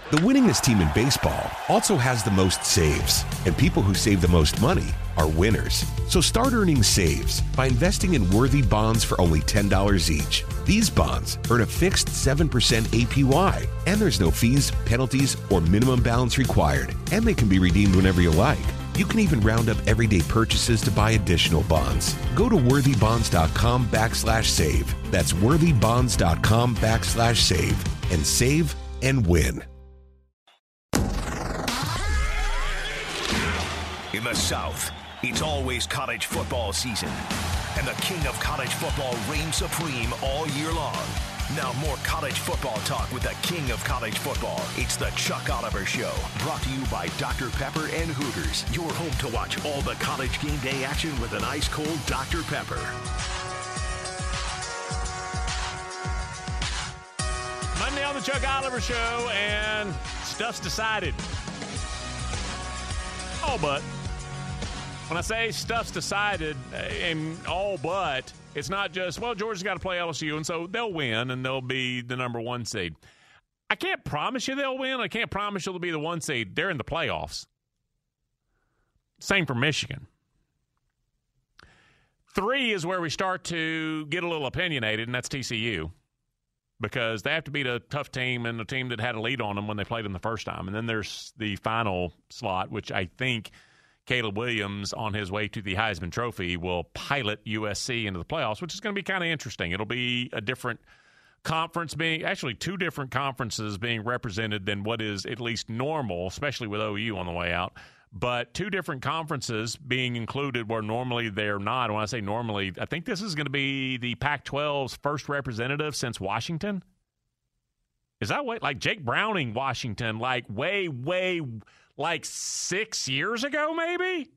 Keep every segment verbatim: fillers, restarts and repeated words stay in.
The winningest team in baseball also has the most saves, and people who save the most money are winners. So start earning saves by investing in Worthy bonds for only ten dollars each. These bonds earn a fixed seven percent A P Y, and there's no fees, penalties, or minimum balance required, and they can be redeemed whenever you like. You can even round up everyday purchases to buy additional bonds. Go to worthybonds.com backslash save. That's worthybonds.com backslash save and save and win. In the South, it's always college football season, and the king of college football reigns supreme all year long. Now more college football talk with the king of college football. It's the Chuck Oliver Show, brought to you by Doctor Pepper and Hooters. Your home to watch all the college game day action with an ice-cold Doctor Pepper. Monday on the Chuck Oliver Show, and stuff's decided. All but. When I say stuff's decided, and all but, it's not just, well, Georgia's got to play L S U, and so they'll win, and they'll be the number one seed. I can't promise you they'll win. I can't promise you they'll be the one seed. They're in the playoffs. Same for Michigan. Three is where we start to get a little opinionated, and that's T C U, because they have to beat a tough team and a team that had a lead on them when they played them the first time. And then there's the final slot, which I think Caleb Williams, on his way to the Heisman Trophy, will pilot U S C into the playoffs, which is going to be kind of interesting. It'll be a different conference being, actually two different conferences being represented than what is at least normal, especially with O U on the way out. But two different conferences being included where normally they're not. When I say normally, I think this is going to be the Pac twelve's first representative since Washington. Is that way? Like Jake Browning, Washington, like way, way, like six years ago, maybe?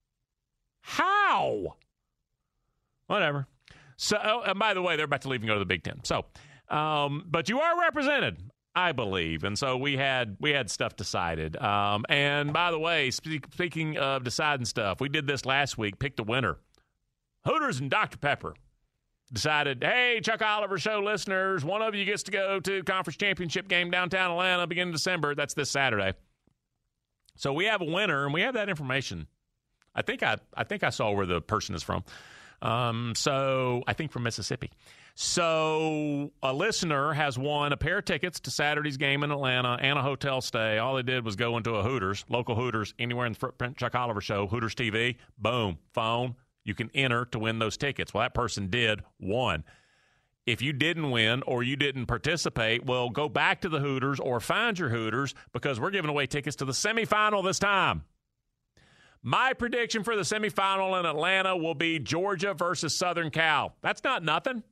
How? Whatever. So, oh, and by the way, they're about to leave and go to the Big Ten. So, um, but you are represented, I believe, and so we had we had stuff decided. Um, and by the way, speak, speaking of deciding stuff, we did this last week. Picked a winner. Hooters and Doctor Pepper decided, hey, Chuck Oliver Show listeners, one of you gets to go to conference championship game downtown Atlanta beginning December. That's this Saturday. So we have a winner, and we have that information. I think I I think I saw where the person is from. Um, so I think from Mississippi. So a listener has won a pair of tickets to Saturday's game in Atlanta and a hotel stay. All they did was go into a Hooters, local Hooters, anywhere in the footprint Chuck Oliver Show, Hooters T V, boom, phone. You can enter to win those tickets. Well, that person did, won. If you didn't win or you didn't participate, well, go back to the Hooters or find your Hooters, because we're giving away tickets to the semifinal this time. My prediction for the semifinal in Atlanta will be Georgia versus Southern Cal. That's not nothing.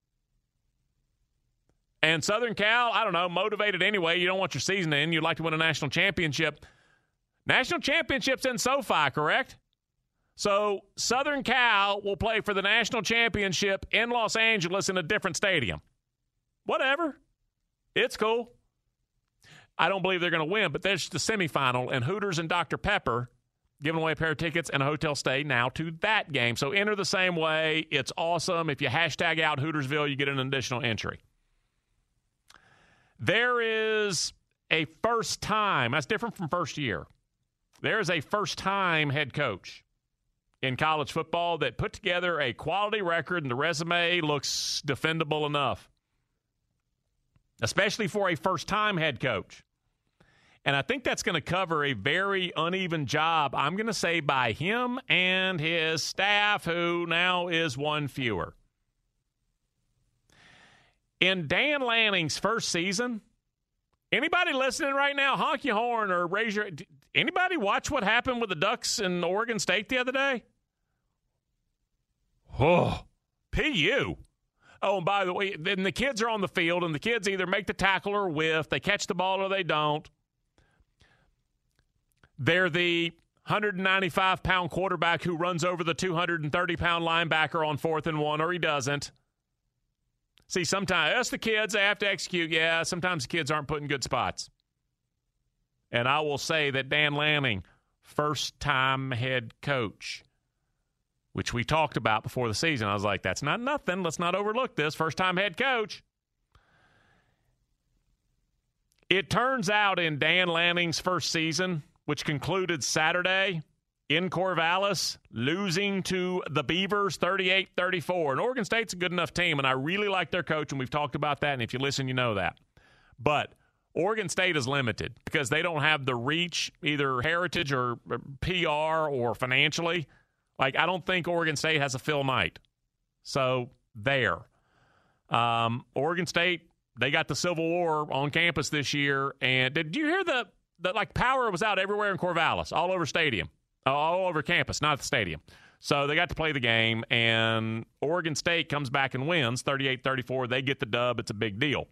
And Southern Cal, I don't know, motivated anyway. You don't want your season to end. You'd like to win a national championship. National championship's in SoFi, correct? So Southern Cal will play for the national championship in Los Angeles in a different stadium. Whatever. It's cool. I don't believe they're going to win, but there's the semifinal, and Hooters and Doctor Pepper giving away a pair of tickets and a hotel stay now to that game. So enter the same way. It's awesome. If you hashtag out Hootersville, you get an additional entry. There is a first time. That's different from first year. There is a first-time head coach in college football that put together a quality record, and the resume looks defendable enough, especially for a first-time head coach. And I think that's going to cover a very uneven job, I'm going to say, by him and his staff, who now is one fewer. In Dan Lanning's first season, anybody listening right now, honk your horn or raise your – anybody watch what happened with the Ducks in Oregon State the other day? Oh, P U. Oh, and by the way, then the kids are on the field, and the kids either make the tackle or whiff. They catch the ball or they don't. They're the one hundred ninety-five pound quarterback who runs over the two hundred thirty pound linebacker on fourth and one, or he doesn't. See, sometimes us, the kids, they have to execute. Yeah, sometimes the kids aren't put in good spots. And I will say that Dan Lanning, first-time head coach, which we talked about before the season. I was like, that's not nothing. Let's not overlook this. First-time head coach. It turns out in Dan Lanning's first season, which concluded Saturday in Corvallis, losing to the Beavers thirty-eight thirty-four. And Oregon State's a good enough team, and I really like their coach, and we've talked about that, and if you listen, you know that. But Oregon State is limited because they don't have the reach, either heritage or P R or financially. Like, I don't think Oregon State has a Phil Knight. So, there. Um, Oregon State, they got the Civil War on campus this year. And did you hear the, the like, power was out everywhere in Corvallis, all over stadium, all over campus, not the stadium. So, they got to play the game, and Oregon State comes back and wins thirty-eight thirty-four. They get the dub. It's a big deal.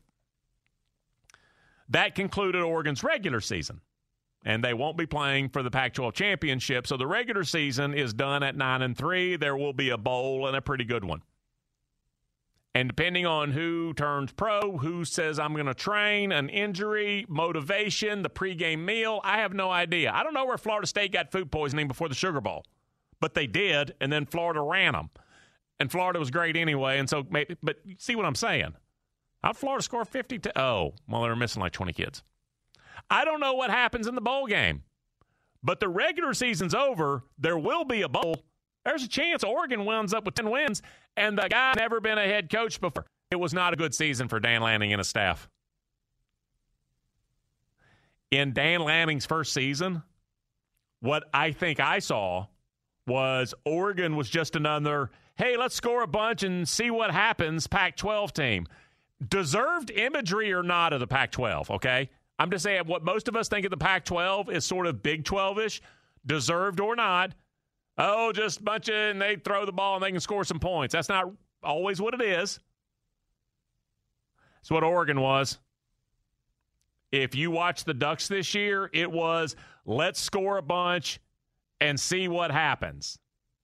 That concluded Oregon's regular season, and they won't be playing for the Pac twelve championship. So the regular season is done at nine and three. There will be a bowl, and a pretty good one. And depending on who turns pro, who says I'm going to train, an injury, motivation, the pregame meal, I have no idea. I don't know where Florida State got food poisoning before the Sugar Bowl, but they did, and then Florida ran them. And Florida was great anyway, and so maybe, but see what I'm saying? How'd Florida score fifty to oh, well, they were missing like twenty kids. I don't know what happens in the bowl game. But the regular season's over. There will be a bowl. There's a chance Oregon winds up with ten wins, and the guy never been a head coach before. It was not a good season for Dan Lanning and his staff. In Dan Lanning's first season, what I think I saw was Oregon was just another, hey, let's score a bunch and see what happens, Pac twelve team. Deserved imagery or not of the Pac twelve, okay? I'm just saying what most of us think of the Pac twelve is sort of Big twelve-ish, deserved or not. Oh, just a bunch of, and they throw the ball and they can score some points. That's not always what it is. It's what Oregon was. If you watch the Ducks this year, it was let's score a bunch and see what happens.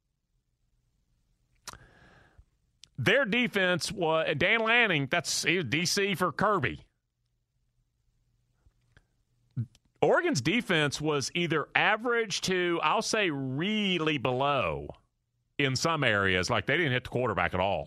Their defense was, Dan Lanning, that's D C for Kirby. Oregon's defense was either average to, I'll say, really below in some areas. Like, they didn't hit the quarterback at all.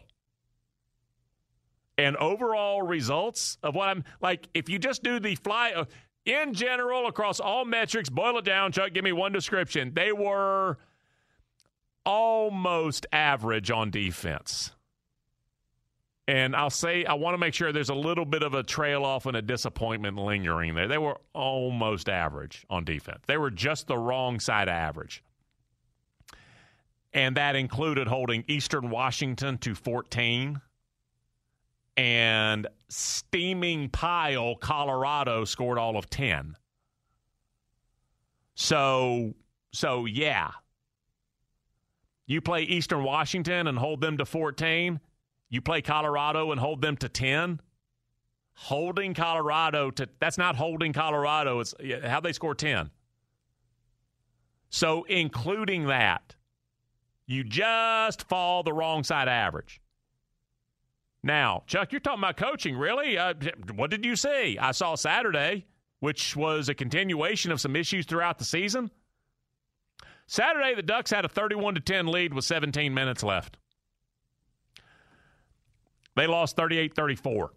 And overall results of what I'm, like, if you just do the fly, uh, in general, across all metrics, boil it down, Chuck, give me one description. They were almost average on defense. And I'll say, I want to make sure there's a little bit of a trail off and a disappointment lingering there. They were almost average on defense. They were just the wrong side of average. And that included holding Eastern Washington to fourteen. And steaming pile Colorado scored all of ten. So, so yeah. You play Eastern Washington and hold them to fourteen. You play Colorado and hold them to ten. Holding Colorado to – that's not holding Colorado. It's how they score ten. So including that, you just fall the wrong side of average. Now, Chuck, you're talking about coaching, really? Uh, what did you see? I saw Saturday, which was a continuation of some issues throughout the season. Saturday, the Ducks had a thirty-one to ten lead with seventeen minutes left. They lost thirty-eight thirty-four.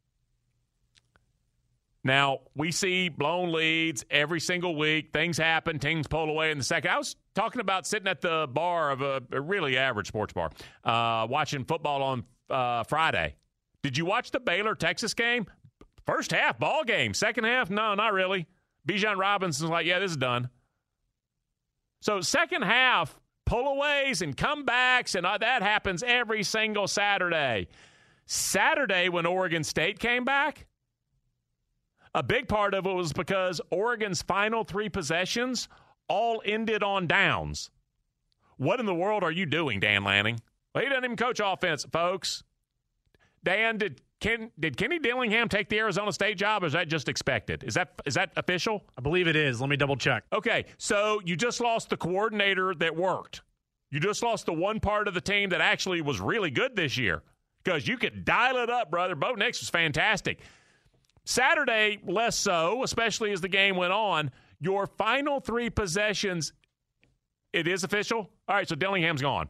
Now, we see blown leads every single week. Things happen. Teams pull away in the second. I was talking about sitting at the bar of a, a really average sports bar, uh, watching football on uh, Friday. Did you watch the Baylor-Texas game? First half, ball game. Second half, no, not really. Bijan Robinson's like, yeah, this is done. So second half, pull-aways and comebacks, and that happens every single Saturday. Saturday, when Oregon State came back, a big part of it was because Oregon's final three possessions all ended on downs. What in the world are you doing, Dan Lanning? Well, he doesn't even coach offense, folks. Dan, did Ken, did Kenny Dillingham take the Arizona State job, or is that just expected? Is that is that official? I believe it is. Let me double check. Okay, so you just lost the coordinator that worked. You just lost the one part of the team that actually was really good this year. Because you could dial it up, brother. Bo Nix was fantastic. Saturday, less so, especially as the game went on. Your final three possessions, it is official? All right, so Dillingham's gone.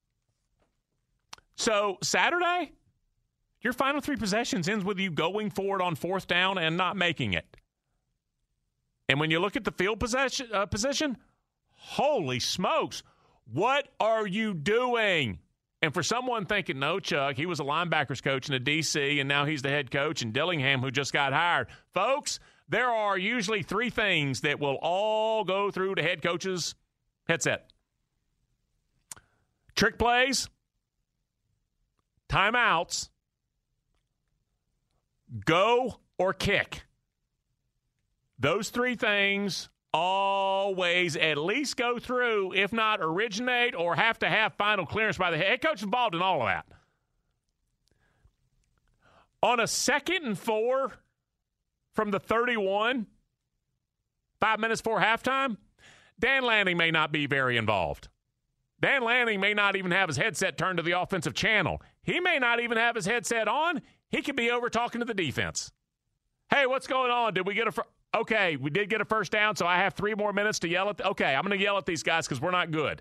So Saturday, your final three possessions ends with you going for it on fourth down and not making it. And when you look at the field possession, uh, position, holy smokes, what are you doing? And for someone thinking, no, Chuck, he was a linebackers coach in the D C, and now he's the head coach in Dillingham who just got hired. Folks, there are usually three things that will all go through the head coach's headset. Trick plays, timeouts, go or kick. Those three things always at least go through, if not originate or have to have final clearance by the head coach involved in all of that. On a second and four from the thirty-one, five minutes before halftime, Dan Lanning may not be very involved. Dan Lanning may not even have his headset turned to the offensive channel. He may not even have his headset on. He could be over talking to the defense. Hey, what's going on? Did we get a... Fr- Okay, we did get a first down, so I have three more minutes to yell at. Th- okay, I'm going to yell at these guys because we're not good.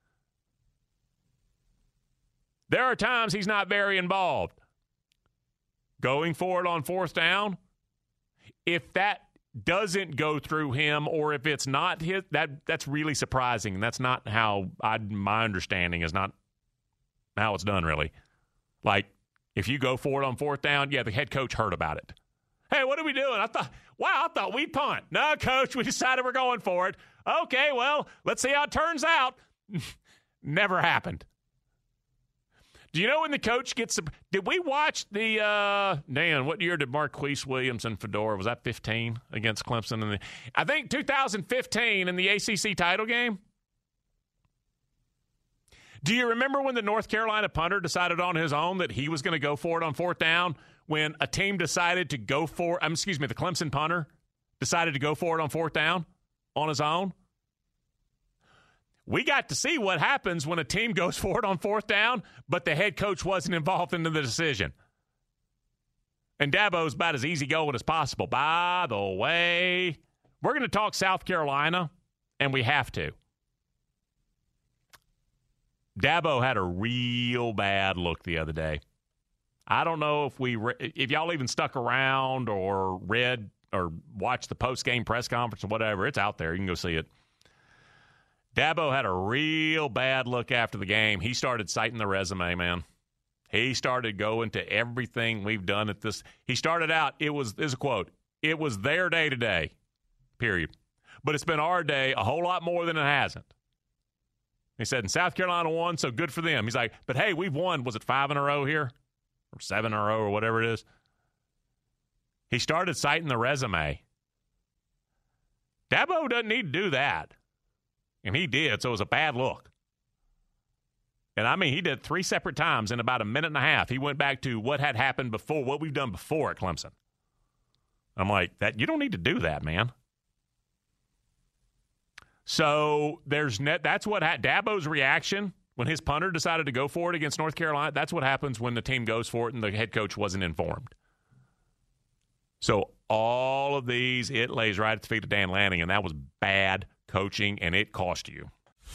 There are times he's not very involved. Going forward on fourth down, if that doesn't go through him or if it's not his, that that's really surprising. That's not how I, my understanding is not how it's done, really. Like, if you go forward on fourth down, yeah, the head coach heard about it. Hey, what are we doing? I thought, wow, I thought we'd punt. No, coach, we decided we're going for it. Okay, well, let's see how it turns out. Never happened. Do you know when the coach gets – did we watch the uh, – Dan, what year did Marquise Williams and Fedora – was that fifteen against Clemson? In the, I think two thousand fifteen in the A C C title game. Do you remember when the North Carolina punter decided on his own that he was going to go for it on fourth down when a team decided to go for um, – excuse me, the Clemson punter decided to go for it on fourth down on his own? We got to see what happens when a team goes for it on fourth down, but the head coach wasn't involved in the decision. And Dabo's about as easygoing as possible. By the way, we're going to talk South Carolina, and we have to. Dabo had a real bad look the other day. I don't know if we, re- if y'all even stuck around or read or watched the post-game press conference or whatever. It's out there. You can go see it. Dabo had a real bad look after the game. He started citing the resume, man. He started going to everything we've done at this. He started out, it was, this is a quote, it was their day today, period. But it's been our day a whole lot more than it hasn't. He said, and South Carolina won, so good for them. He's like, but hey, we've won, was it five in a row here? Or seven in a row or whatever it is? He started citing the resume. Dabo doesn't need to do that. And he did, so it was a bad look. And, I mean, he did three separate times in about a minute and a half. He went back to what had happened before, what we've done before at Clemson. I'm like, that you don't need to do that, man. So there's net. That's what ha- Dabo's reaction when his punter decided to go for it against North Carolina. That's what happens when the team goes for it and the head coach wasn't informed. So all of these, it lays right at the feet of Dan Lanning, and that was bad coaching, and it cost you.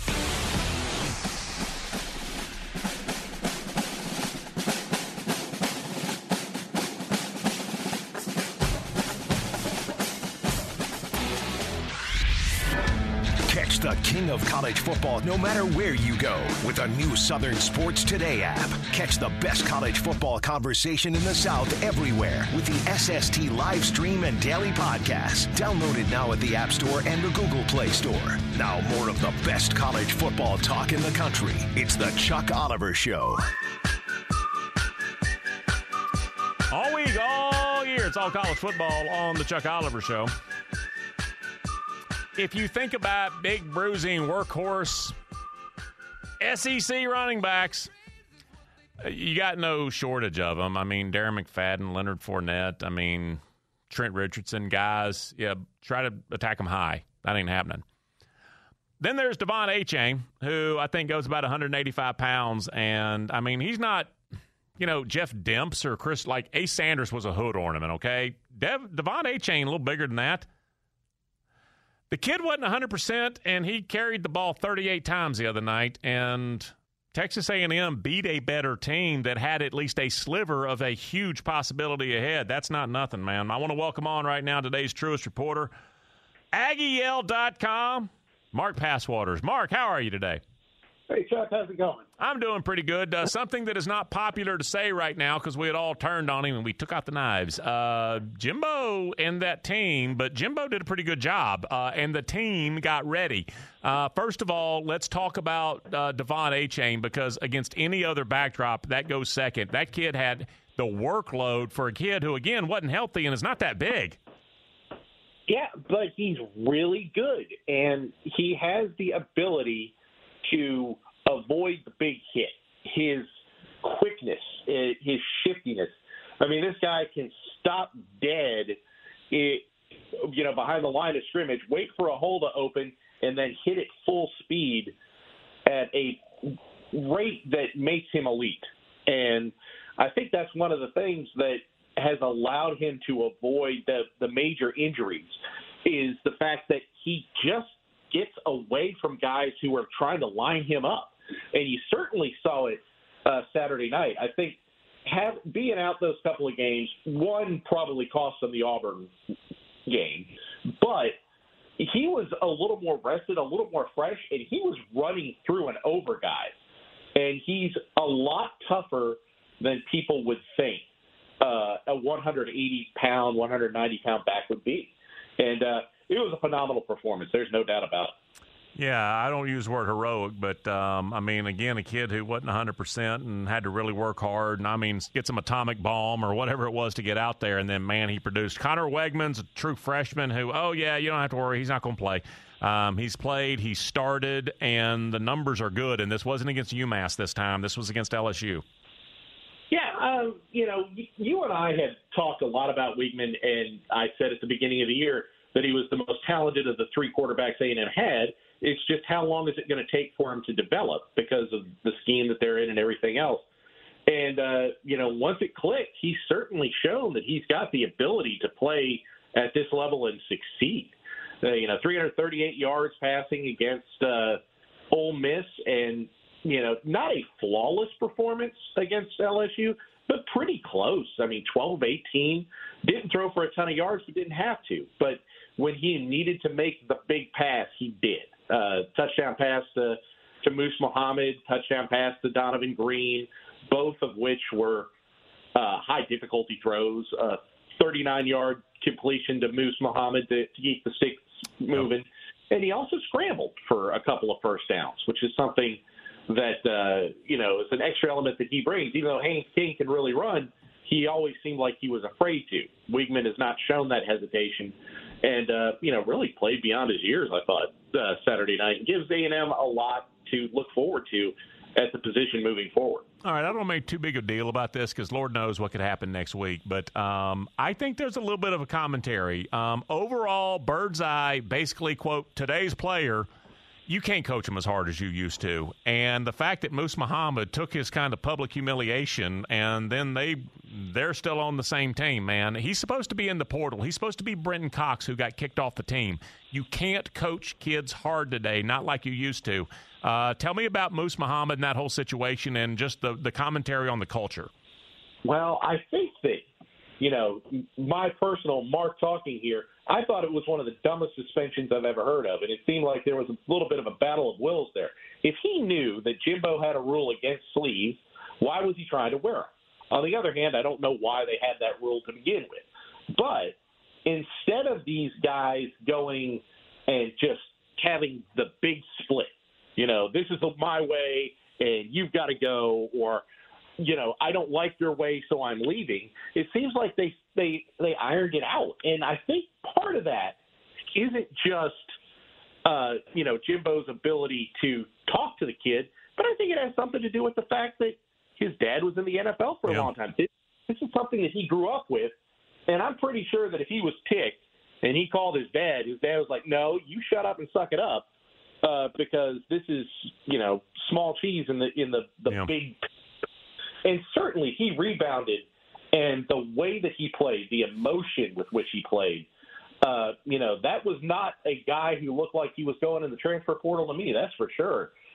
Catch the king of college football no matter where you go with the new Southern Sports Today app. Catch the best college football conversation in the South everywhere with the S S T live stream and daily podcast. Download it now at the App Store and the Google Play Store. Now more of the best college football talk in the country. It's the Chuck Oliver Show. All week, all year, it's all college football on the Chuck Oliver Show. If you think about big, bruising, workhorse S E C running backs, you got no shortage of them. I mean, Darren McFadden, Leonard Fournette, I mean, Trent Richardson, guys, yeah, try to attack them high. That ain't happening. Then there's Devon Achane, who I think goes about one eighty-five pounds, and, I mean, he's not, you know, Jeff Demps or Chris, like Ace Sanders was a hood ornament, okay? Dev, Devon Achane, a little bigger than that. The kid wasn't one hundred percent, and he carried the ball thirty-eight times the other night, and Texas A and M beat a better team that had at least a sliver of a huge possibility ahead. That's not nothing, man. I want to welcome on right now today's Truist reporter, Aggie Yell dot com. Mark Passwaters. Mark, how are you today? Hey, Chuck, how's it going? I'm doing pretty good. Uh, something that is not popular to say right now because we had all turned on him and we took out the knives. Uh, Jimbo and that team, but Jimbo did a pretty good job, uh, and the team got ready. Uh, first of all, let's talk about uh, Devon Achane because against any other backdrop, that goes second. That kid had the workload for a kid who, again, wasn't healthy and is not that big. Yeah, but he's really good, and he has the ability to avoid the big hit. His quickness, his shiftiness. I mean, this guy can stop dead, you know, behind the line of scrimmage, wait for a hole to open, and then hit it full speed at a rate that makes him elite. And I think that's one of the things that has allowed him to avoid the, the major injuries is the fact that he just gets away from guys who are trying to line him up. And you certainly saw it uh, Saturday night. I think have, being out those couple of games, one probably cost him the Auburn game, but he was a little more rested, a little more fresh, and he was running through and over guys. And he's a lot tougher than people would think uh, a one hundred eighty pound, one hundred ninety pound back would be. And uh, it was a phenomenal performance. There's no doubt about it. Yeah, I don't use the word heroic, but, um, I mean, again, a kid who wasn't one hundred percent and had to really work hard, and, I mean, get some atomic bomb or whatever it was to get out there, and then, man, he produced. Connor Wegman's a true freshman who, oh, yeah, you don't have to worry, he's not going to play. Um, he's played, he started, and the numbers are good, and this wasn't against UMass this time. This was against L S U. Yeah, um, you know, you and I had talked a lot about Weigman, and I said at the beginning of the year that he was the most talented of the three quarterbacks A and M had. It's just how long is it going to take for him to develop because of the scheme that they're in and everything else. And, uh, you know, once it clicked, he's certainly shown that he's got the ability to play at this level and succeed. Uh, you know, three hundred thirty-eight yards passing against uh, Ole Miss and, you know, not a flawless performance against L S U, but pretty close. I mean, twelve of eighteen, didn't throw for a ton of yards, but didn't have to. But when he needed to make the big pass, he did. Uh, touchdown pass to, to Moose Muhammad, touchdown pass to Donovan Green, both of which were uh, high-difficulty throws, uh, thirty-nine yard completion to Moose Muhammad to, to keep the sticks moving. And he also scrambled for a couple of first downs, which is something that, uh, you know, is an extra element that he brings. Even though Haynes King can really run, he always seemed like he was afraid to. Weigman has not shown that hesitation and, uh, you know, really played beyond his years, I thought, uh, Saturday night. It gives A and M a lot to look forward to at the position moving forward. All right, I don't make too big a deal about this because Lord knows what could happen next week. But um, I think there's a little bit of a commentary. Um, overall, bird's eye, basically, quote, today's player, you can't coach him as hard as you used to. And the fact that Moose Muhammad took his kind of public humiliation and then they, they're still on the same team, man. He's supposed to be in the portal. He's supposed to be Brenton Cox, who got kicked off the team. You can't coach kids hard today, not like you used to. Uh, tell me about Moose Muhammad and that whole situation and just the, the commentary on the culture. Well, I think that, you know, my personal Mark talking here, I thought it was one of the dumbest suspensions I've ever heard of, and it seemed like there was a little bit of a battle of wills there. If he knew that Jimbo had a rule against sleeves, why was he trying to wear them? On the other hand, I don't know why they had that rule to begin with. But instead of these guys going and just having the big split, you know, this is my way and you've got to go, or, you know, I don't like your way, so I'm leaving. It seems like they they they ironed it out. And I think part of that isn't just, uh, you know, Jimbo's ability to talk to the kid, but I think it has something to do with the fact that his dad was in the N F L for a yeah. long time. This, this is something that he grew up with, and I'm pretty sure that if he was ticked and he called his dad, his dad was like, no, you shut up and suck it up, uh, because this is, you know, small cheese in the in the, the yeah. big – and certainly he rebounded, and the way that he played, the emotion with which he played, uh, you know, that was not a guy who looked like he was going in the transfer portal to me, that's for sure.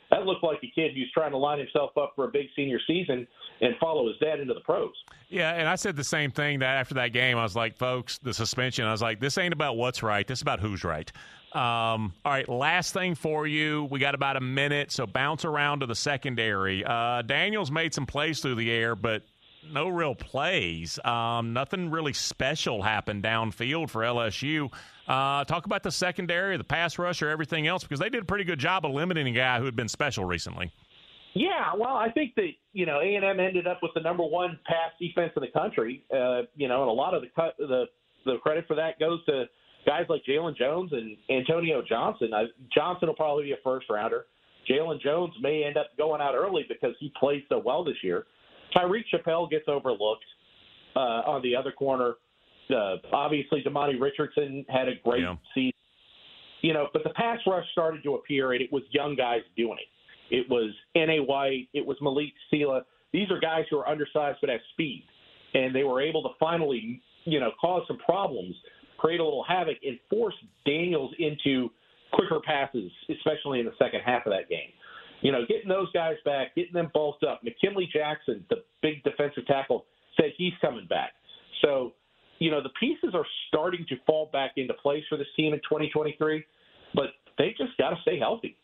that looked like a kid who's trying to line himself up for a big senior season and follow his dad into the pros. Yeah, and I said the same thing that after that game. I was like, folks, the suspension, I was like, this ain't about what's right. This is about who's right. Um, all right, last thing for you. We got about a minute, so bounce around to the secondary. Uh, Daniels made some plays through the air, but no real plays. Um, nothing really special happened downfield for L S U. Uh, talk about the secondary, the pass rush, or everything else, because they did a pretty good job of limiting a guy who had been special recently. Yeah, well, I think that, you know, A and M ended up with the number one pass defense in the country, uh, you know, and a lot of the, cut, the the credit for that goes to guys like Jalen Jones and Antonio Johnson. I, Johnson will probably be a first-rounder. Jalen Jones may end up going out early because he played so well this year. Tyreek Chappelle gets overlooked uh, on the other corner. Uh, obviously, Damani Richardson had a great yeah. season. You know, but the pass rush started to appear, and it was young guys doing it. It was N A. White. It was Malik Sela. These are guys who are undersized but have speed, and they were able to finally, you know, cause some problems, create a little havoc, and force Daniels into quicker passes, especially in the second half of that game. You know, getting those guys back, getting them bulked up. McKinley Jackson, the big defensive tackle, said he's coming back. So, you know, the pieces are starting to fall back into place for this team in twenty twenty-three, but they just got to stay healthy.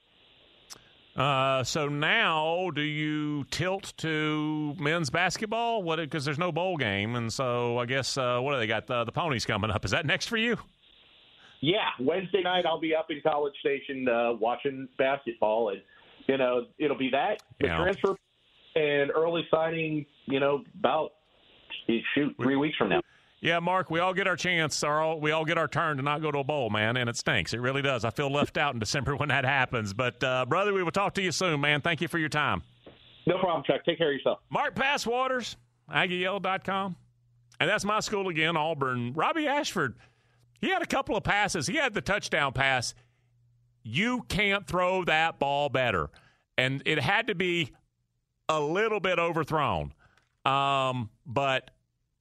Uh, so now, do you tilt to men's basketball? What? Because there's no bowl game, and so I guess uh, what do they got? Uh, the Ponies coming up. Is that next for you? Yeah, Wednesday night I'll be up in College Station uh, watching basketball, and you know it'll be that the yeah. transfer and early signing. You know, about shoot three weeks from now. Yeah, Mark, we all get our chance, or all, we all get our turn to not go to a bowl, man, and it stinks. It really does. I feel left out in December when that happens. But, uh, brother, we will talk to you soon, man. Thank you for your time. No problem, Chuck. Take care of yourself. Mark Passwaters, Aggie Yell dot com. And that's my school again, Auburn. Robbie Ashford, he had a couple of passes. He had the touchdown pass. You can't throw that ball better. And it had to be a little bit overthrown. Um, but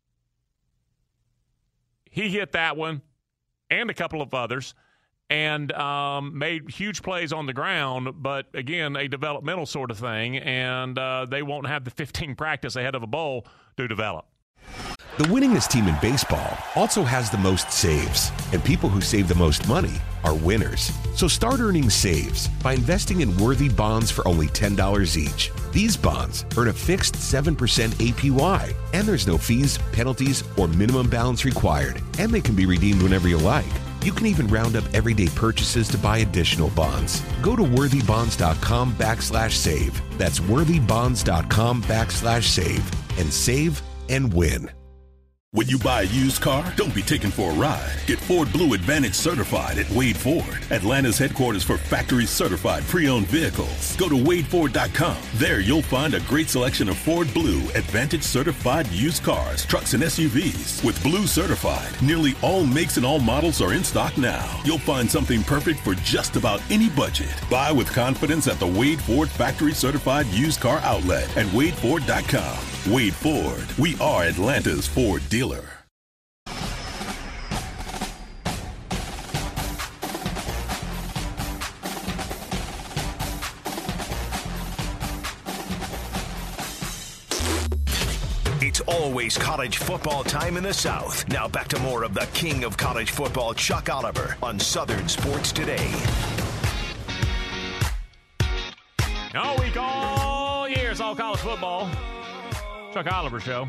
he hit that one and a couple of others and um, made huge plays on the ground, but, again, a developmental sort of thing, and uh, they won't have the fifteen practice ahead of a bowl to develop. The winningest team in baseball also has the most saves, and people who save the most money are winners. So start earning saves by investing in worthy bonds for only ten dollars each. These bonds earn a fixed seven percent A P Y, and there's no fees, penalties, or minimum balance required, and they can be redeemed whenever you like. You can even round up everyday purchases to buy additional bonds. Go to worthybonds.com backslash save. That's worthybonds.com backslash save and save and win. When you buy a used car, don't be taken for a ride. Get Ford Blue Advantage certified at Wade Ford, Atlanta's headquarters for factory-certified pre-owned vehicles. Go to wade ford dot com. There you'll find a great selection of Ford Blue Advantage certified used cars, trucks, and S U Vs. With Blue certified, nearly all makes and all models are in stock now. You'll find something perfect for just about any budget. Buy with confidence at the Wade Ford factory-certified used car outlet at wade ford dot com. Wade Ford. We are Atlanta's Ford dealer. It's always college football time in the South. Now back to more of the king of college football, Chuck Oliver, on Southern Sports Today. All week, all year, it's all college football. Chuck Oliver Show.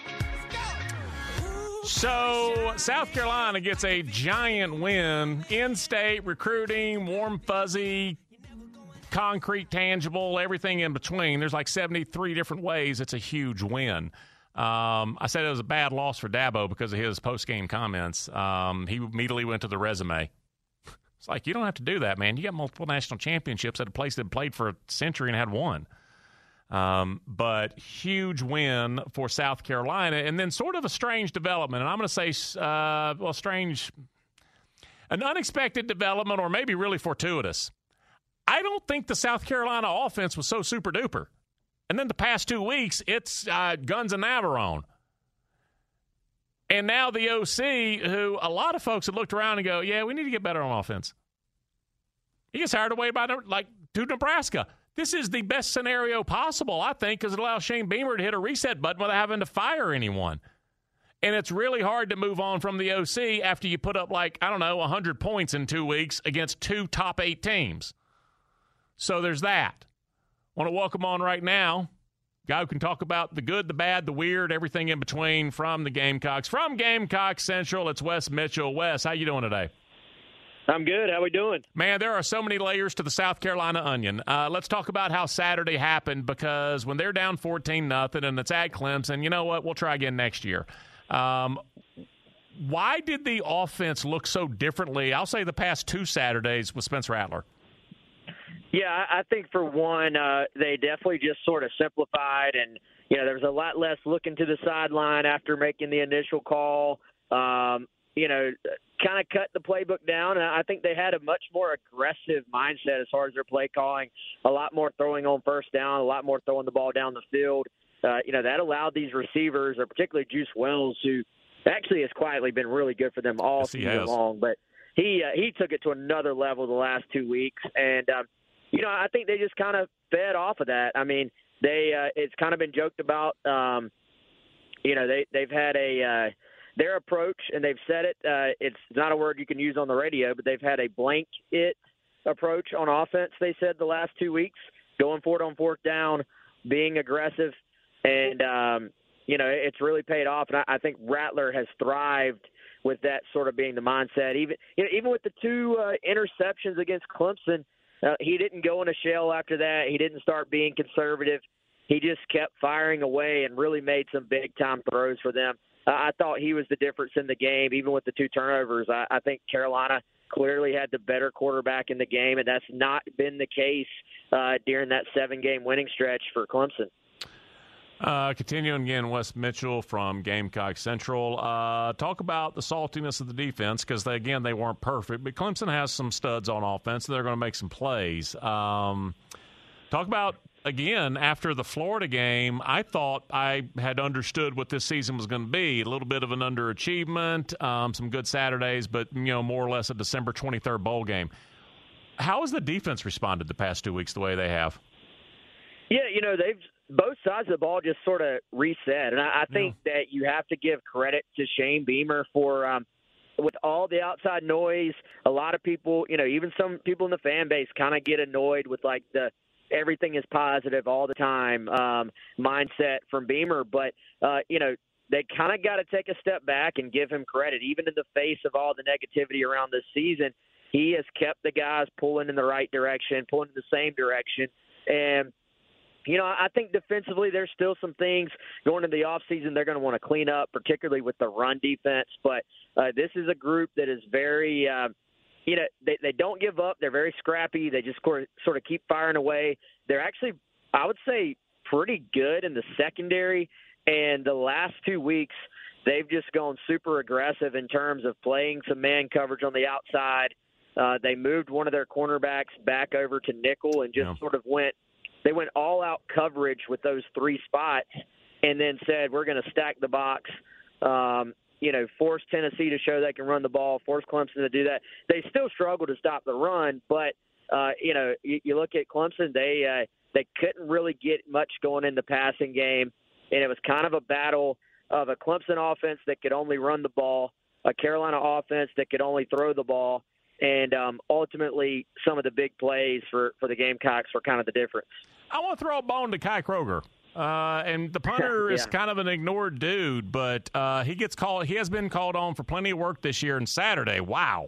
So, South Carolina gets a giant win. In-state recruiting, warm, fuzzy, concrete, tangible, everything in between. There's like seventy-three different ways it's a huge win. Um, I said it was a bad loss for Dabo because of his post-game comments. Um, he immediately went to the resume. It's like, you don't have to do that, man. You got multiple national championships at a place that played for a century and had one. Um, but huge win for South Carolina, and then sort of a strange development. And I'm going to say, uh, well, strange, an unexpected development, or maybe really fortuitous. I don't think the South Carolina offense was so super duper. And then the past two weeks, it's uh, guns and Navarone. And now the O C, who a lot of folks have looked around and go, yeah, we need to get better on offense. He gets hired away by, like, to Nebraska. This is the best scenario possible, I think, because it allows Shane Beamer to hit a reset button without having to fire anyone. And it's really hard to move on from the O C after you put up, like, I don't know, one hundred points in two weeks against two top eight teams. So there's that. Want to welcome on right now guy who can talk about the good, the bad, the weird, everything in between from the Gamecocks. From Gamecock Central, it's Wes Mitchell. Wes, how you doing today? I'm good. How we doing? Man, there are so many layers to the South Carolina onion. Uh, let's talk about how Saturday happened, because when they're down fourteen nothing and it's at Clemson, you know what? We'll try again next year. Um, why did the offense look so differently, I'll say the past two Saturdays, with Spencer Rattler? Yeah, I think for one, uh, they definitely just sort of simplified, and you know, there was a lot less looking to the sideline after making the initial call. Um, you know, kind of cut the playbook down, and I think they had a much more aggressive mindset as far as their play calling. A lot more throwing on first down, a lot more throwing the ball down the field. Uh, you know, that allowed these receivers, or particularly Juice Wells, who actually has quietly been really good for them all yes, season long, but he uh, he took it to another level the last two weeks, and um, you know, I think they just kind of fed off of that. I mean, they uh, it's kind of been joked about. Um, you know, they they've had a uh, their approach, and they've said it. Uh, it's not a word you can use on the radio, but they've had a blank it approach on offense. They said the last two weeks, going for it on fourth down, being aggressive, and um, you know, it's really paid off. And I, I think Rattler has thrived with that sort of being the mindset. Even you know, even with the two uh, interceptions against Clemson. Uh, he didn't go in a shell after that. He didn't start being conservative. He just kept firing away and really made some big-time throws for them. Uh, I thought he was the difference in the game, even with the two turnovers. I, I think Carolina clearly had the better quarterback in the game, and that's not been the case uh, during that seven-game winning stretch for Clemson. Uh, continuing again, Wes Mitchell from Gamecock Central. Uh, talk about the saltiness of the defense, because, they, again, they weren't perfect, but Clemson has some studs on offense. They're going to make some plays. Um, talk about, again, after the Florida game, I thought I had understood what this season was going to be. A little bit of an underachievement, um, some good Saturdays, but, you know, more or less a December twenty-third bowl game. How has the defense responded the past two weeks the way they have? Yeah, you know, they've both sides of the ball just sort of reset. And I, I think yeah. that you have to give credit to Shane Beamer for, um, with all the outside noise, a lot of people, you know, even some people in the fan base kind of get annoyed with, like, the everything is positive all the time um, mindset from Beamer. But, uh, you know, they kind of got to take a step back and give him credit. Even in the face of all the negativity around this season, he has kept the guys pulling in the right direction, pulling in the same direction. And, you know, I think defensively there's still some things going into the offseason they're going to want to clean up, particularly with the run defense. But uh, this is a group that is very, uh, you know, they, they don't give up. They're very scrappy. They just sort of keep firing away. They're actually, I would say, pretty good in the secondary. And the last two weeks, they've just gone super aggressive in terms of playing some man coverage on the outside. Uh, they moved one of their cornerbacks back over to nickel and just yeah. sort of went – they went all-out coverage with those three spots and then said, we're going to stack the box, um, you know, force Tennessee to show they can run the ball, force Clemson to do that. They still struggle to stop the run, but, uh, you know, you, you look at Clemson, they uh, they couldn't really get much going in the passing game, and it was kind of a battle of a Clemson offense that could only run the ball, a Carolina offense that could only throw the ball, and um, ultimately some of the big plays for, for the Gamecocks were kind of the difference. I want to throw a bone to Kai Kroger. Uh, and the punter yeah. is kind of an ignored dude, but uh, he gets called. He has been called on for plenty of work this year and Saturday. Wow.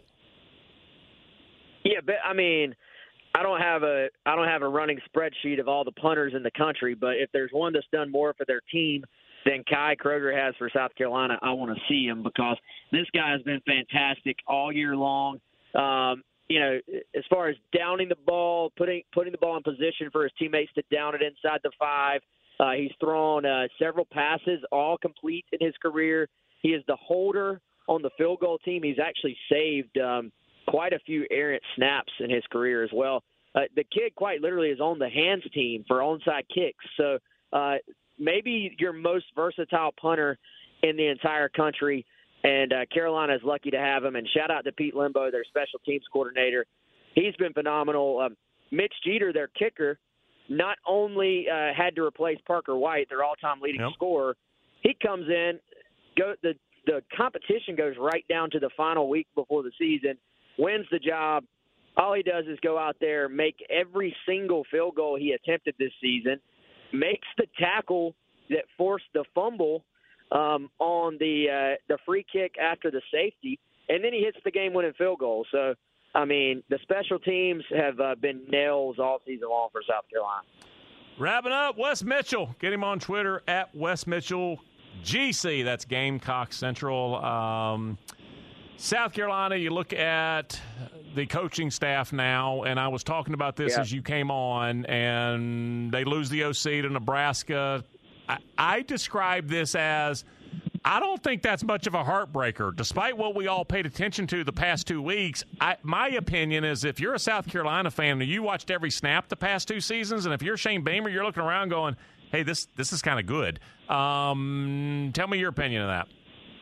Yeah, but I mean, I don't have a I don't have a running spreadsheet of all the punters in the country, but if there's one that's done more for their team than Kai Kroger has for South Carolina, I want to see him, because this guy has been fantastic all year long. Um, you know, as far as downing the ball, putting putting the ball in position for his teammates to down it inside the five. Uh, he's thrown uh, several passes, all complete in his career. He is the holder on the field goal team. He's actually saved um, quite a few errant snaps in his career as well. Uh, the kid quite literally is on the hands team for onside kicks. So uh, maybe your most versatile punter in the entire country. And uh, Carolina is lucky to have him. And shout out to Pete Limbo, their special teams coordinator. He's been phenomenal. Um, Mitch Jeter, their kicker, not only uh, had to replace Parker White, their all-time leading yep. scorer, he comes in, go the the competition goes right down to the final week before the season, wins the job. All he does is go out there, make every single field goal he attempted this season, makes the tackle that forced the fumble um, on the uh, the free kick after the safety, and then he hits the game-winning field goal. So, I mean, the special teams have uh, been nails all season long for South Carolina. Wrapping up, Wes Mitchell. Get him on Twitter at Wes Mitchell G C. That's Gamecock Central. Um, South Carolina, you look at the coaching staff now, and I was talking about this yeah. as you came on, and they lose the O C to Nebraska. I, I describe this as I don't think that's much of a heartbreaker. Despite what we all paid attention to the past two weeks, I, my opinion is if you're a South Carolina fan and you watched every snap the past two seasons, and if you're Shane Beamer, you're looking around going, hey, this this is kind of good. Um, tell me your opinion of that.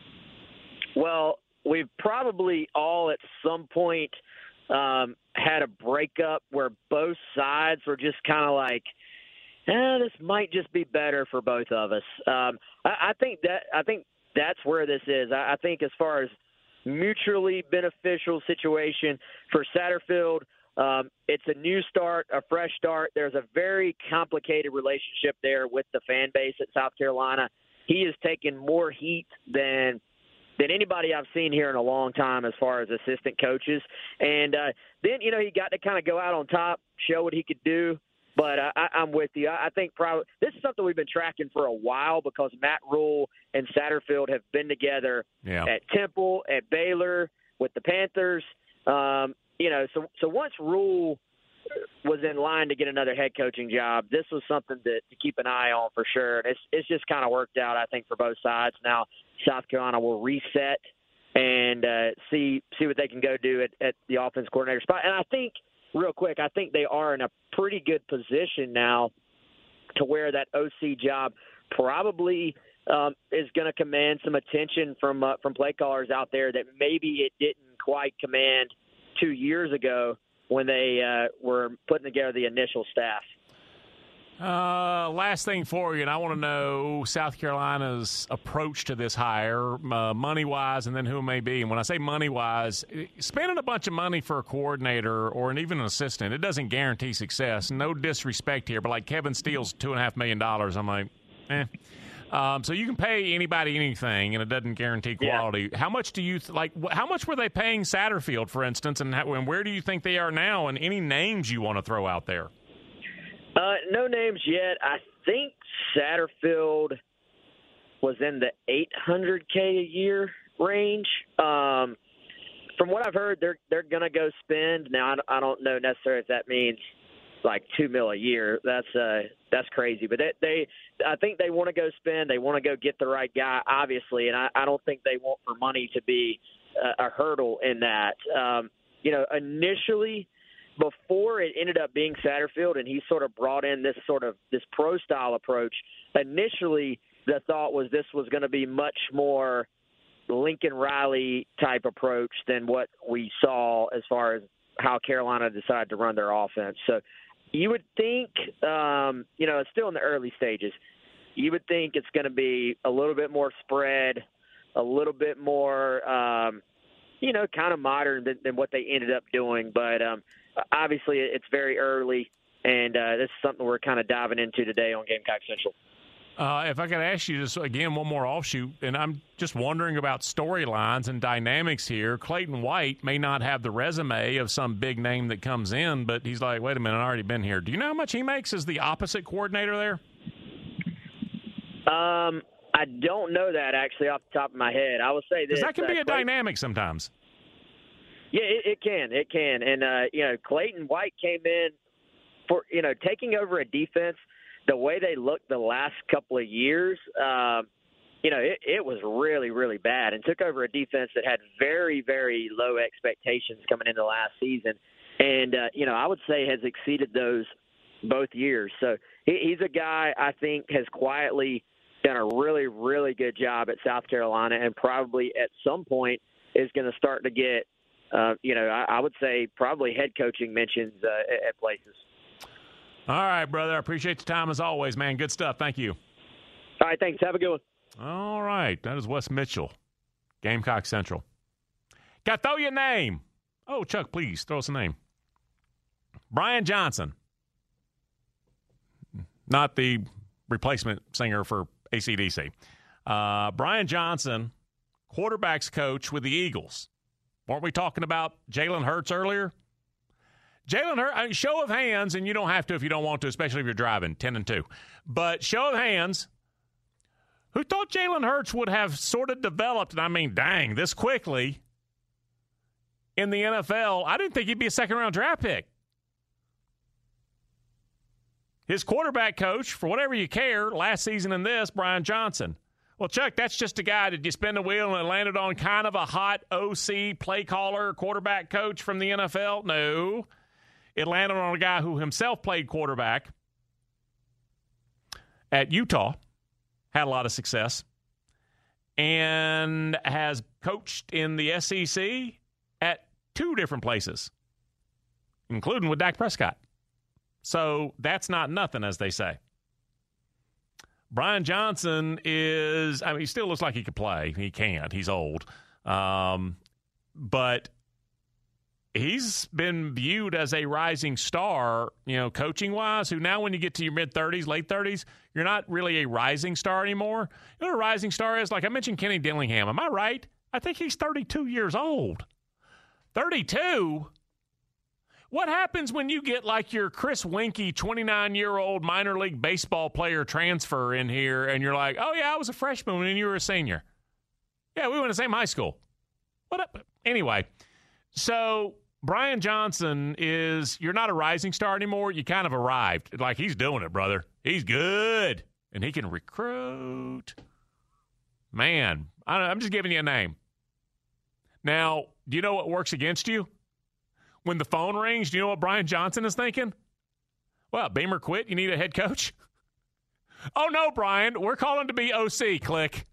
Well, we've probably all at some point um, had a breakup where both sides were just kind of like, eh, this might just be better for both of us. Um, I, I think that I think that's where this is. I, I think as far as mutually beneficial situation for Satterfield, um, it's a new start, a fresh start. There's a very complicated relationship there with the fan base at South Carolina. He has taken more heat than than anybody I've seen here in a long time as far as assistant coaches. And uh, then, you know, he got to kind of go out on top, show what he could do. But uh, I, I'm with you. I, I think probably this is something we've been tracking for a while because Matt Rule and Satterfield have been together yeah. at Temple, at Baylor, with the Panthers. Um, you know, so so once Rule was in line to get another head coaching job, this was something to, to keep an eye on for sure. And it's it's just kind of worked out, I think, for both sides. Now South Carolina will reset and uh, see see what they can go do at, at the offense coordinator spot. And I think, real quick, I think they are in a pretty good position now to where that O C job probably um, is going to command some attention from uh, from play callers out there that maybe it didn't quite command two years ago when they uh, were putting together the initial staff. Uh, last thing for you, and I want to know South Carolina's approach to this hire, uh, money-wise, and then who it may be. And when I say money-wise, spending a bunch of money for a coordinator or an, even an assistant, it doesn't guarantee success. No disrespect here, but like Kevin Steele's two and a half million dollars, I'm like, eh. Um, so you can pay anybody anything, and it doesn't guarantee quality. Yeah. How much do you th- like? Wh- how much were they paying Satterfield, for instance, and, how, and where do you think they are now? And any names you want to throw out there? Uh, no names yet. I think Satterfield was in the eight hundred K a year range. Um, from what I've heard, they're they're gonna go spend. Now I don't know necessarily if that means like two mil a year. That's uh that's crazy. But they, they I think they want to go spend. They want to go get the right guy, obviously, and I, I don't think they want for money to be a, a hurdle in that. Um, you know, initially, before it ended up being Satterfield and he sort of brought in this sort of this pro style approach, initially the thought was this was going to be much more Lincoln Riley type approach than what we saw as far as how Carolina decided to run their offense. So you would think, um, you know, it's still in the early stages. You would think it's going to be a little bit more spread, a little bit more, um, you know, kind of modern than, than what they ended up doing. But um, obviously it's very early, and uh, this is something we're kind of diving into today on Gamecock Central. Uh, if I could ask you just, again, one more offshoot, and I'm just wondering about storylines and dynamics here. Clayton White may not have the resume of some big name that comes in, but he's like, wait a minute, I've already been here. Do you know how much he makes as the opposite coordinator there? Um, I don't know that, actually, off the top of my head. I will say this. Because that can be uh, a Clayton, dynamic sometimes. Yeah, it, it can. It can. And, uh, you know, Clayton White came in for, you know, taking over a defense – the way they looked the last couple of years, um, you know, it, it was really, really bad, and took over a defense that had very, very low expectations coming into last season. And, uh, you know, I would say has exceeded those both years. So he, he's a guy I think has quietly done a really, really good job at South Carolina, and probably at some point is going to start to get, uh, you know, I, I would say probably head coaching mentions uh, at, at places. All right, brother. I appreciate the time as always, man. Good stuff. Thank you. All right, thanks. Have a good one. All right. That is Wes Mitchell, Gamecock Central. Got to throw your name. Oh, Chuck, please throw us a name. Brian Johnson. Not the replacement singer for A C D C. Uh, Brian Johnson, quarterback's coach with the Eagles. Weren't we talking about Jalen Hurts earlier? Jalen Hurts, I mean, show of hands, and you don't have to if you don't want to, especially if you're driving ten and two. But show of hands, who thought Jalen Hurts would have sort of developed, and I mean, dang, this quickly in the N F L? I didn't think he'd be a second-round draft pick. His quarterback coach, for whatever you care, last season in this, Brian Johnson. Well, Chuck, that's just a guy that you spin the wheel and it landed on kind of a hot O C, play caller, quarterback coach from the N F L? No. It landed on a guy who himself played quarterback at Utah, had a lot of success, and has coached in the S E C at two different places, including with Dak Prescott. So that's not nothing, as they say. Brian Johnson is, I mean, he still looks like he could play. He can't. He's old. Um, but he's been viewed as a rising star, you know, coaching-wise, who now when you get to your mid-thirties, late thirties, you're not really a rising star anymore. You know what a rising star is? Like I mentioned Kenny Dillingham. Am I right? I think he's thirty-two years old. thirty-two? What happens when you get like your Chris Winkie twenty-nine-year-old minor league baseball player transfer in here and you're like, oh, yeah, I was a freshman and you were a senior? Yeah, we went to the same high school. What up? Anyway, so Brian Johnson is, you're not a rising star anymore. You kind of arrived. Like, he's doing it, brother. He's good. And he can recruit. Man, I don't know, I'm just giving you a name. Now, do you know what works against you? When the phone rings, do you know what Brian Johnson is thinking? Well, Beamer quit. You need a head coach? Oh, no, Brian. We're calling to be O C. Click.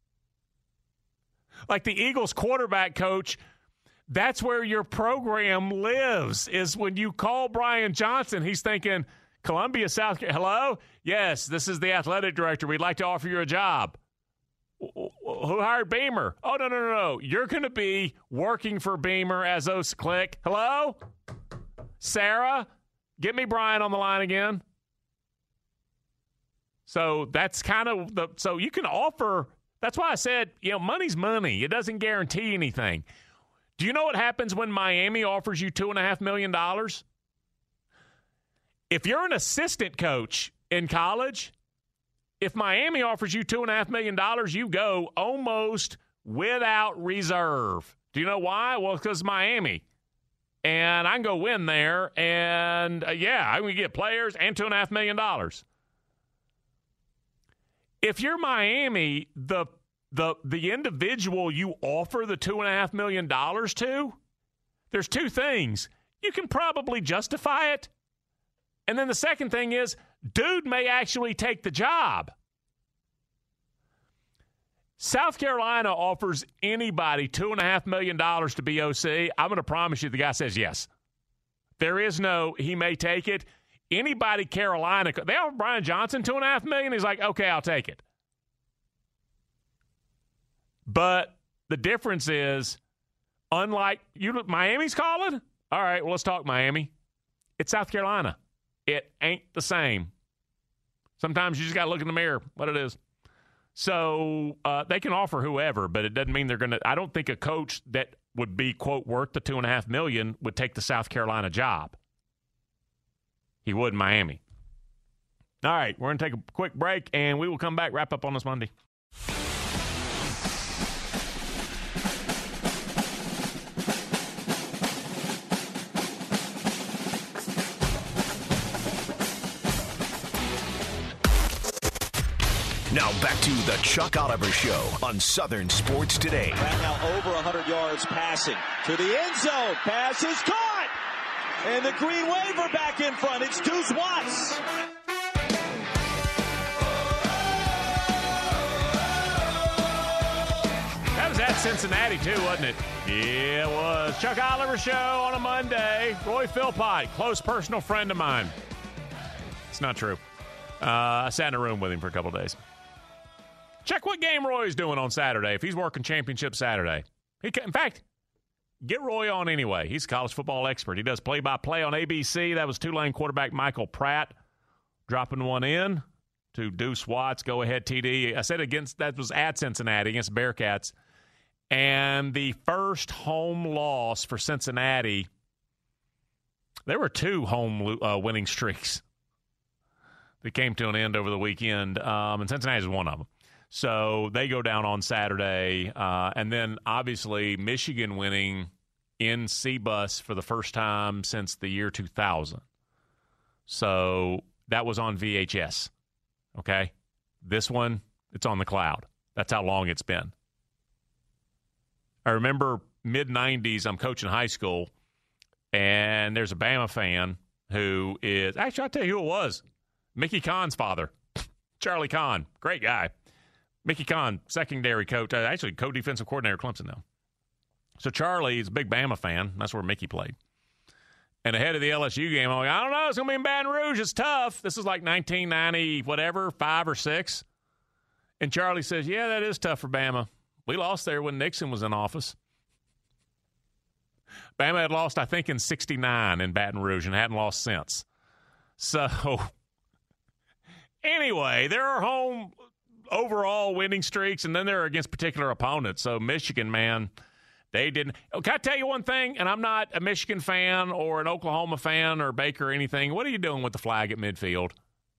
Like the Eagles quarterback coach, that's where your program lives, is when you call Brian Johnson. He's thinking, Columbia, South Carolina. Hello? Yes, this is the athletic director. We'd like to offer you a job. Who hired Beamer? Oh, no, no, no, no. You're going to be working for Beamer as O C. Click. Hello? Sarah? Get me Brian on the line again. So that's kind of the – so you can offer – that's why I said, you know, money's money. It doesn't guarantee anything. Do you know what happens when Miami offers you two point five million dollars? If you're an assistant coach in college – if Miami offers you two point five million dollars, you go almost without reserve. Do you know why? Well, because Miami. And I can go win there, and, uh, yeah, I can get players and two point five million dollars. If you're Miami, the the the individual you offer the two point five million dollars to, there's two things. You can probably justify it. And then the second thing is, dude may actually take the job. South Carolina offers anybody two point five million dollars to be O C. I'm going to promise you the guy says yes. There is no, he may take it. Anybody Carolina, they offer Brian Johnson two point five million dollars. He's like, okay, I'll take it. But the difference is, unlike, you, Miami's calling? All right, well, let's talk Miami. It's South Carolina. It ain't the same. Sometimes you just got to look in the mirror, what it is. So uh, they can offer whoever, but it doesn't mean they're going to – I don't think a coach that would be, quote, worth the two point five million dollars would take the South Carolina job. He would in Miami. All right, we're going to take a quick break, and we will come back, wrap up on this Monday. Now back to the Chuck Oliver Show on Southern Sports Today. Right now over one hundred yards passing to the end zone. Pass is caught. And the Green Waver back in front. It's Deuce Watts. That was at Cincinnati, too, wasn't it? Yeah, it was. Chuck Oliver Show on a Monday. Roy Philpott, close personal friend of mine. It's not true. Uh, I sat in a room with him for a couple of days. Check what game Roy's doing on Saturday if he's working championship Saturday. He can, in fact, get Roy on anyway. He's a college football expert. He does play-by-play on A B C. That was Tulane quarterback Michael Pratt dropping one in to Deuce Watts. Go-ahead T D. I said against that was at Cincinnati against Bearcats. And the first home loss for Cincinnati, there were two home uh, winning streaks that came to an end over the weekend, um, and Cincinnati is one of them. So they go down on Saturday, uh, and then obviously Michigan winning in C-Bus for the first time since the year two thousand. So that was on V H S, okay? This one, it's on the cloud. That's how long it's been. I remember mid nineties, I'm coaching high school, and there's a Bama fan who is – actually, I'll tell you who it was. Mickey Kahn's father, Charlie Kahn. Great guy. Mickey Kahn, secondary coach, uh, actually co-defensive coordinator at Clemson now. So Charlie is a big Bama fan. That's where Mickey played. And ahead of the L S U game, I'm like, I don't know, it's going to be in Baton Rouge. It's tough. This is like nineteen ninety, whatever, five or six. And Charlie says, yeah, that is tough for Bama. We lost there when Nixon was in office. Bama had lost, I think, in sixty-nine in Baton Rouge and hadn't lost since. So, anyway, there are home overall winning streaks, and then they're against particular opponents. So, Michigan, man, they didn't. Oh, can I tell you one thing? And I'm not a Michigan fan or an Oklahoma fan or Baker or anything. What are you doing with the flag at midfield?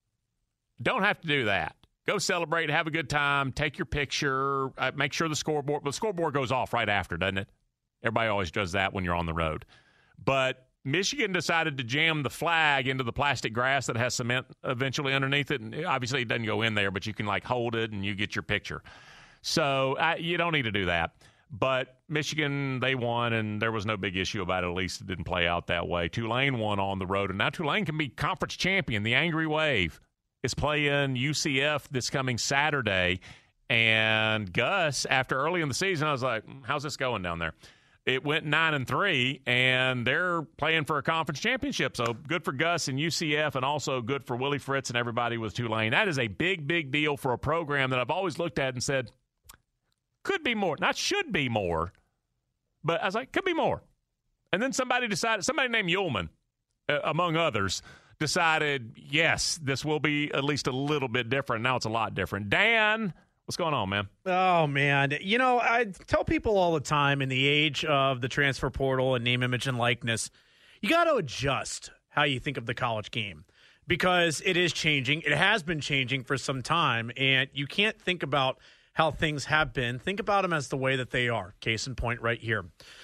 Don't have to do that. Go celebrate, have a good time, take your picture, uh, make sure the scoreboard – the scoreboard goes off right after, doesn't it? Everybody always does that when you're on the road. But Michigan decided to jam the flag into the plastic grass that has cement eventually underneath it. And obviously it doesn't go in there, but you can, like, hold it and you get your picture. So uh, you don't need to do that. But Michigan, they won, and there was no big issue about it. At least it didn't play out that way. Tulane won on the road, and now Tulane can be conference champion. The Angry Wave is playing U C F this coming Saturday. And Gus, after early in the season, I was like, how's this going down there? It went nine and three, and they're playing for a conference championship. So good for Gus and U C F, and also good for Willie Fritz and everybody with Tulane. That is a big, big deal for a program that I've always looked at and said, could be more. Not should be more, but I was like, could be more. And then somebody decided, somebody named Ullman, uh, among others, decided, yes, this will be at least a little bit different. Now it's a lot different. Dan, what's going on, man? Oh, man. You know, I tell people all the time in the age of the transfer portal and name, image, and likeness, you got to adjust how you think of the college game because it is changing. It has been changing for some time, and you can't think about how things have been. Think about them as the way that they are. Case in point right here.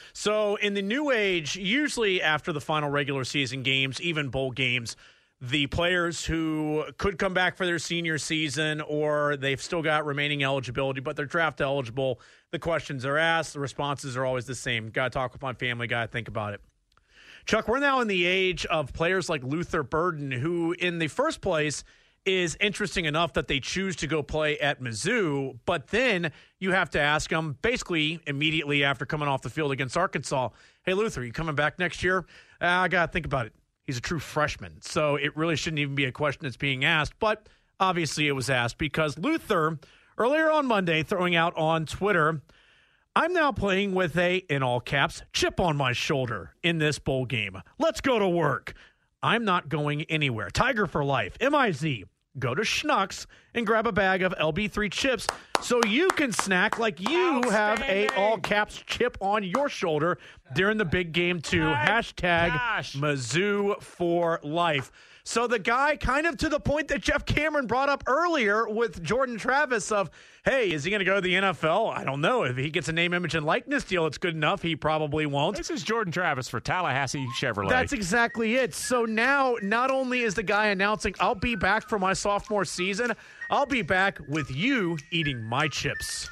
So in the new age, usually after the final regular season games, even bowl games, the players who could come back for their senior season or they've still got remaining eligibility, but they're draft eligible, the questions are asked, the responses are always the same. Got to talk with my family, got to think about it. Chuck, we're now in the age of players like Luther Burden, who in the first place is interesting enough that they choose to go play at Mizzou, but then you have to ask them basically immediately after coming off the field against Arkansas, hey, Luther, you coming back next year? Uh, I got to think about it. He's a true freshman, so it really shouldn't even be a question that's being asked, but obviously it was asked because Luther, earlier on Monday, throwing out on Twitter, I'm now playing with a, in all caps, chip on my shoulder in this bowl game. Let's go to work. I'm not going anywhere. Tiger for life. M I Z. Go to Schnucks and grab a bag of L B three chips so you can snack like you have a all-caps chip on your shoulder during the big game two. Hashtag gosh. Mizzou for life. So the guy kind of to the point that Jeff Cameron brought up earlier with Jordan Travis of, hey, is he going to go to the N F L? I don't know. If he gets a name, image, and likeness deal, it's good enough. He probably won't. This is Jordan Travis for Tallahassee Chevrolet. That's exactly it. So now, not only is the guy announcing, I'll be back for my sophomore season, I'll be back with you eating my chips.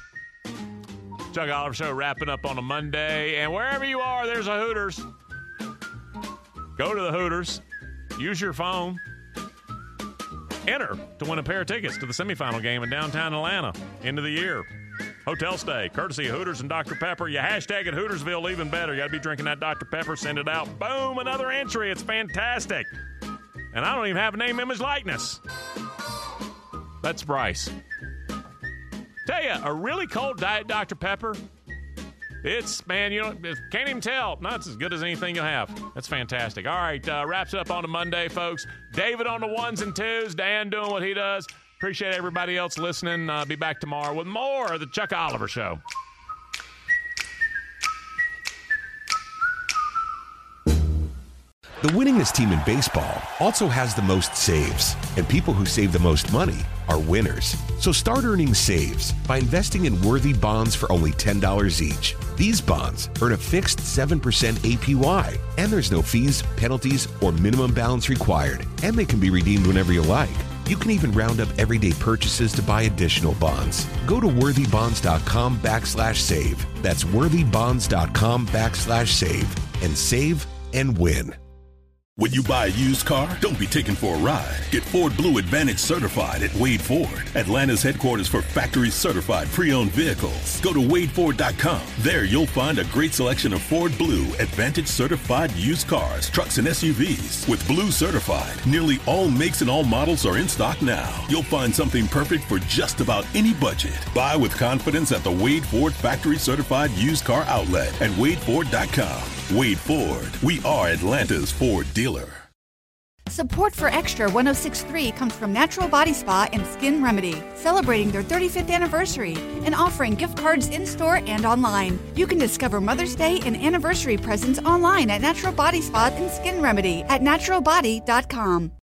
Chuck Oliver Show wrapping up on a Monday. And wherever you are, there's a Hooters. Go to the Hooters. Use your phone. Enter to win a pair of tickets to the semifinal game in downtown Atlanta. End of the year. Hotel stay, courtesy of Hooters and Doctor Pepper. You hashtag at Hootersville, even better. You got to be drinking that Doctor Pepper. Send it out. Boom, another entry. It's fantastic. And I don't even have a name, image, likeness. That's Bryce. Tell you, a really cold Diet Doctor Pepper, it's, man, you know, can't even tell. No, it's as good as anything you'll have. That's fantastic. All right, uh, wraps up on a Monday, folks. David on the ones and twos. Dan doing what he does. Appreciate everybody else listening. Uh, be back tomorrow with more of the Chuck Oliver Show. The winningest team in baseball also has the most saves, and people who save the most money are winners. So start earning saves by investing in worthy bonds for only ten dollars each. These bonds earn a fixed seven percent A P Y, and there's no fees, penalties, or minimum balance required, and they can be redeemed whenever you like. You can even round up everyday purchases to buy additional bonds. Go to worthybonds.com backslash save. That's worthybonds.com backslash save and save and win. When you buy a used car, don't be taken for a ride. Get Ford Blue Advantage certified at Wade Ford, Atlanta's headquarters for factory certified pre-owned vehicles. Go to wade ford dot com. There you'll find a great selection of Ford Blue Advantage certified used cars, trucks, and S U Vs. With Blue certified, nearly all makes and all models are in stock now. You'll find something perfect for just about any budget. Buy with confidence at the Wade Ford factory certified used car outlet at wade ford dot com. Wade Ford. We are Atlanta's Ford dealer. Support for Extra one oh six point three comes from Natural Body Spa and Skin Remedy, celebrating their thirty-fifth anniversary and offering gift cards in-store and online. You can discover Mother's Day and anniversary presents online at Natural Body Spa and Skin Remedy at natural body dot com.